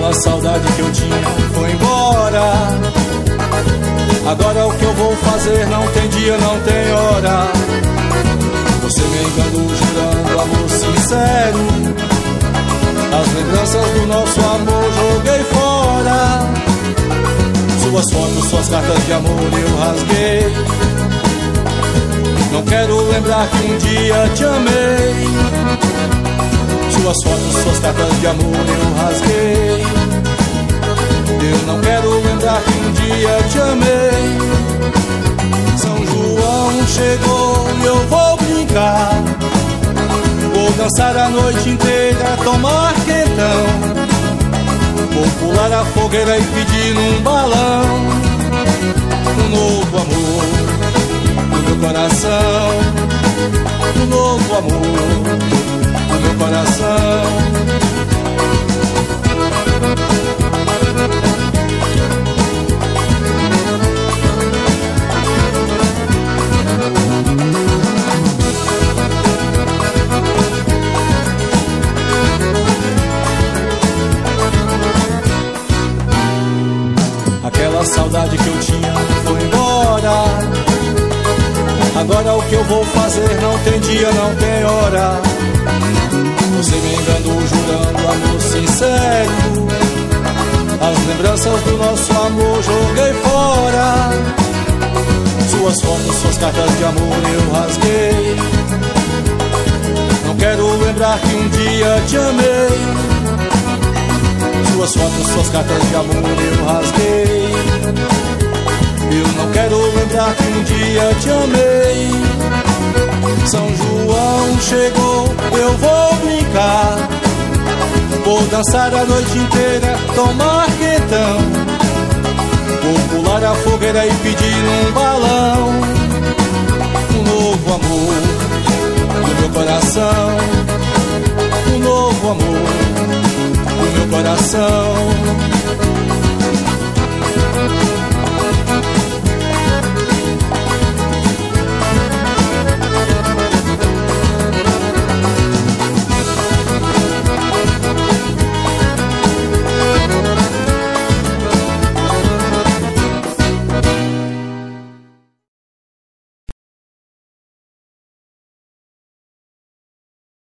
Aquela saudade que eu tinha foi embora. Agora o que eu vou fazer? Não tem dia, não tem hora. Você me enganou jurando amor sincero. As lembranças do nosso amor joguei fora. Suas fotos, suas cartas de amor eu rasguei. Não quero lembrar que um dia te amei. Suas fotos, suas cartas de amor eu rasguei. Eu não quero lembrar que um dia te amei. São João chegou e eu vou brincar. Vou dançar a noite inteira, tomar quentão. Vou pular a fogueira e pedir num balão um novo amor do meu coração. Um novo amor do meu coração. Aquela saudade que eu tinha foi embora. Agora o que eu vou fazer? Não tem dia, não tem hora. Você me enganou jurando amor sincero. As lembranças do nosso amor joguei fora. Suas fotos, suas cartas de amor eu rasguei. Não quero lembrar que um dia te amei. Suas fotos, suas cartas de amor eu rasguei. Eu não quero lembrar que um dia te amei. São João chegou, eu vou brincar. Vou dançar a noite inteira, tomar quentão. Vou pular a fogueira e pedir num balão um novo amor do meu coração. Um novo amor do meu coração.